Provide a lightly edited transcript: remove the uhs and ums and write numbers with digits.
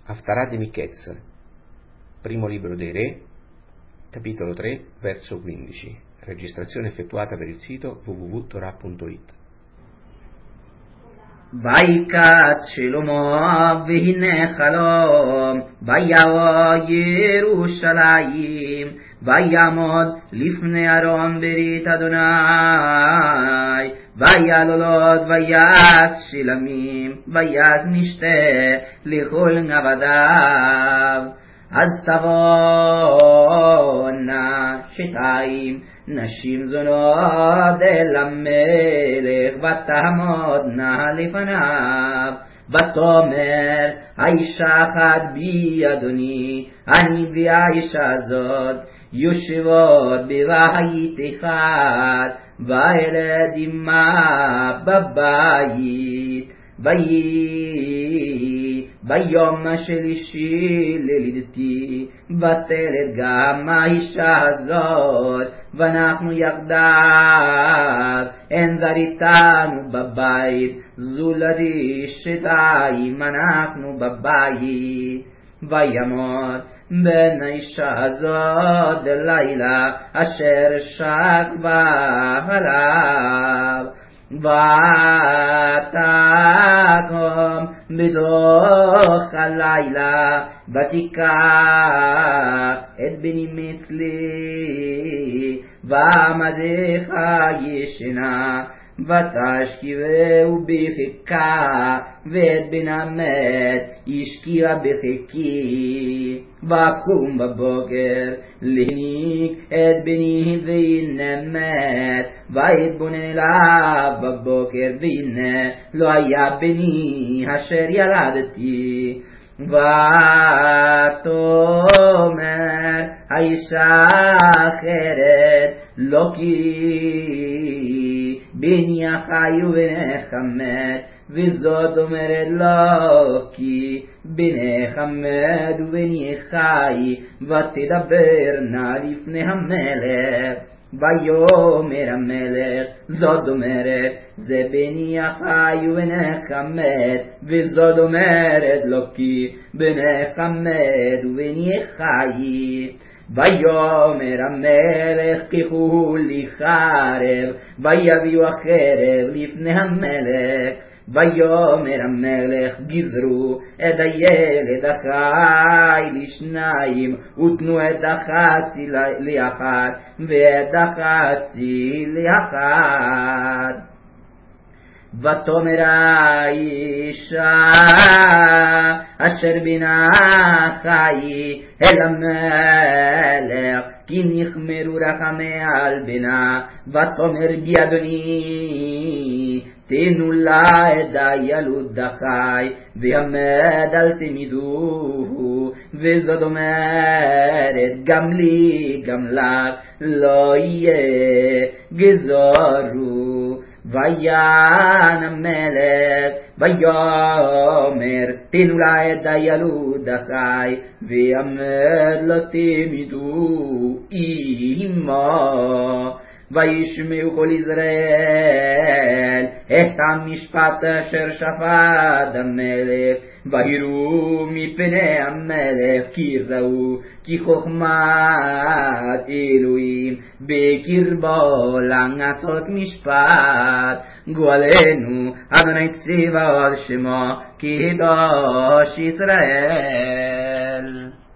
Haftarah di Miketz, primo libro dei Re, capitolo 3, verso 15, registrazione effettuata per il sito www.torah.it. ויקץ שלמה והנה חלום ויבוא ירושלים ויעמוד לפני ארון ברית אדוני ויעללות ויעץ שלמים ויעש משתה לכל נבדיו אז תבואנה שתיים נשים זונות אל המלך ותעמודנה לפניו ותאמר האישה אחת בי אדוני אני והאישה הזאת יושבות בבית אחד והילדים בבית ביום השלישי ללידתי בטלת גם האישה הזאת ואנחנו יחדיו אין זריתנו בבית זולתי שתיים אנחנו בבית וימות בן האישה הזאת לילה אשר שקבה עליו ותקום בתוך הלילה ותיקח את בני מצלי ועמדך ישנה ותשכיבהו בחיקה ואת בן המת השכיבה בחיקי ויקום בבוקר להניק את בני והנה מת ויתבונן אליו בבוקר והנה לא היה בני אשר ילדתי ותאמר האישה אחרת לא כי בני החי ובנך מת וזאת אומרת לא כי בנך מת ובני חי ותדברנה לפני המלך ויאמר המלך זאת אומרת זה בני החי ובנך מת וזאת אומרת לא כי בנך מת ובני חי ויאמר המלך קחו לי חרב ויביאו החרב לפני המלך ויאמר המלך גזרו את הילד החי לשניים ותנו את החצי לאחת ואת החצי לאחת ותאמר האישה אשר בנה חי אל המלך כי נחמרו רחמיה על בנה ותאמר בי אדוני תנו לה את הילוד החי והמת אל תמידוהו וזאת אומרת גם לי גם לך לא יהיה גזרו ויען המלך ויאמר תנו לה את הילוד החי והמת לא תמידו עמו וישמעו כל ישראל את המשפט אשר שפט המלך ויראו מפני המלך כי ראו כי חוכמת אלוהים בקרבו לעשות משפט גואלנו אדוני צבאות שמו קדוש ישראל.